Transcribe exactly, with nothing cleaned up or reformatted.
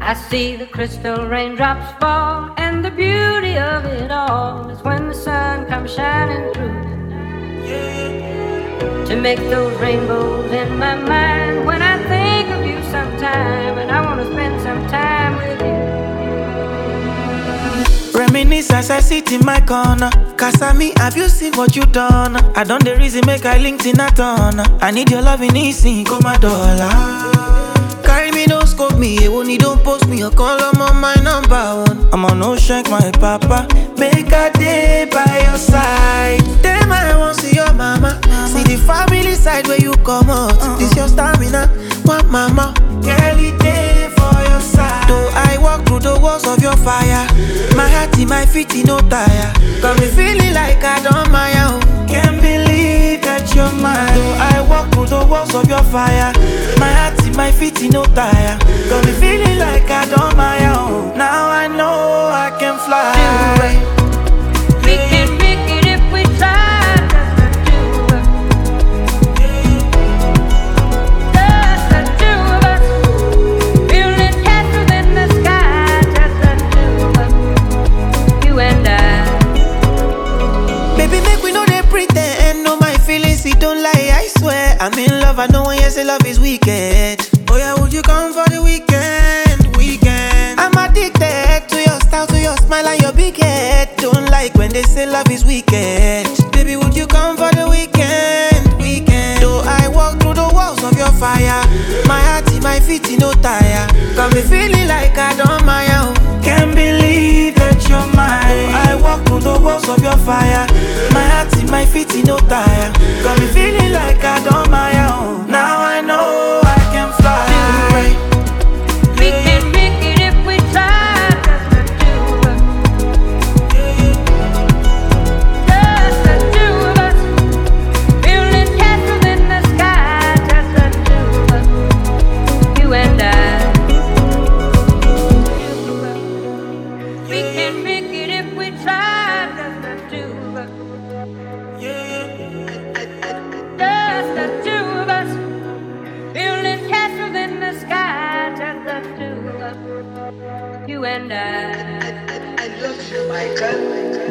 I see the crystal raindrops fall, and the beauty of it all is when the sun comes shining through to make those rainbows in my mind. When I think of you sometime, and I want to spend some time with you. Reminisce as I sit in my corner. Kasami, have you seen what you done? I done the reason make I linked in a ton. I need your love in easy, come my dollar. Carry me, don't scope me, only don't post me or call, I'm on my number one. I'm on no shank, my papa. Make a day by your side. Then I won't see your mama. See the family side where you come out. This your stamina, one mama. Girlie day for your side. Though I walk through the walls of your fire, my heart in my feet in no tire. Got me feeling like I don't my own. Can't believe that you're mine. Though I walk through the walls of your fire, my heart in my feet in no tire. Got me feeling like I don't my own. Now I know I can fly. We can make it if we try. Just the two of us. Building castles in the sky. Just the two of us. You and I. Baby, make we know they pretend. No, my feelings, it don't lie, I swear. I'm in love, I know when you say love is wicked. Oh yeah, would you come for the weekend? Weekend. I'm addicted to your style, to your smile and your big head. Don't like when they say love is wicked. Baby, would you come for the weekend? Weekend. Though I walk through the walls of your fire, my heart in my feet in no tire. Got me feeling like I don't my own. Can't believe that you're mine. I walk through the walls of your fire, my heart in my feet in no tire. Got me feeling like I don't my own. Now I know I can fly. We can make it if we try. Just the two of us. Just the two of us. Building castles in the sky. Just the two of us. You and I. We can make it if we try. Just the two of us. Just the two of us. Building castles in the sky. Just the two of us. You and I. I love you, Michael.